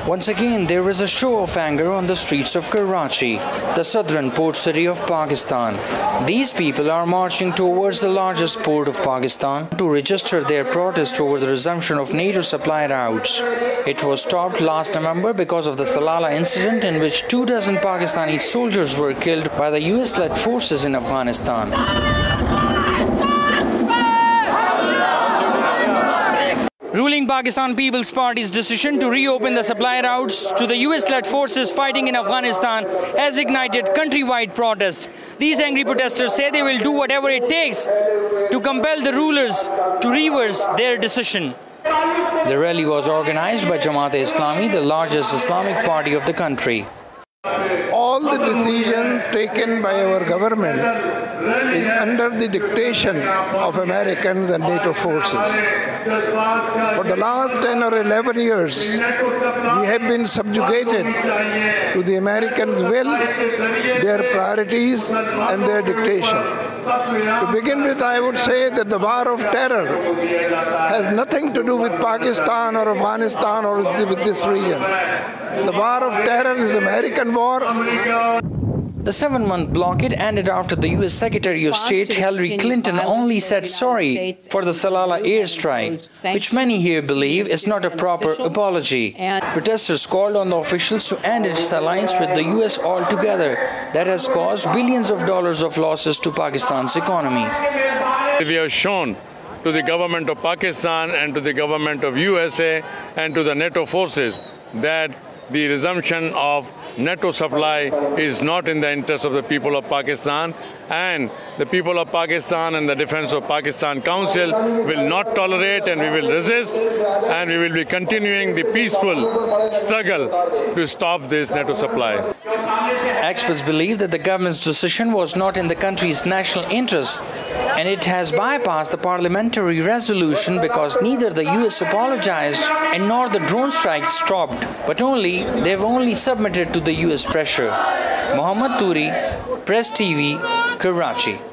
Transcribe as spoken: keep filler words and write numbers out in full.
Once again, there is a show of anger on the streets of Karachi, the southern port city of Pakistan. These people are marching towards the largest port of Pakistan to register their protest over the resumption of NATO supply routes. It was stopped last November because of the Salalah incident, in which two dozen Pakistani soldiers were killed by the U S-led forces in Afghanistan. Ruling Pakistan People's Party's decision to reopen the supply routes to the U S-led forces fighting in Afghanistan has ignited countrywide protests. These angry protesters say they will do whatever it takes to compel the rulers to reverse their decision. The rally was organized by Jamaat-e-Islami, the largest Islamic party of the country. All the decisions taken by our government is under the dictation of Americans and NATO forces. For the last ten or eleven years, we have been subjugated to the Americans' will, their priorities, and their dictation. To begin with, I would say that the war of terror has nothing to do with Pakistan or Afghanistan or with this region. The war of terror is American war. The seven-month blockade ended after the U S Secretary of State Hillary Clinton only said sorry for the Salalah airstrike, which many here believe is not a proper apology. Protesters called on the officials to end its alliance with the U S altogether. That has caused billions of dollars of losses to Pakistan's economy. We have shown to the government of Pakistan and to the government of U S A and to the NATO forces that the resumption of NATO supply is not in the interest of the people of Pakistan, and the people of Pakistan and the Defense of Pakistan Council will not tolerate, and we will resist, and we will be continuing the peaceful struggle to stop this NATO supply. Experts believe that the government's decision was not in the country's national interest, and it has bypassed the parliamentary resolution because neither the U S apologized and nor the drone strikes stopped, but only they have only submitted to the U S pressure. Mohammad Turi, Press T V, Karachi.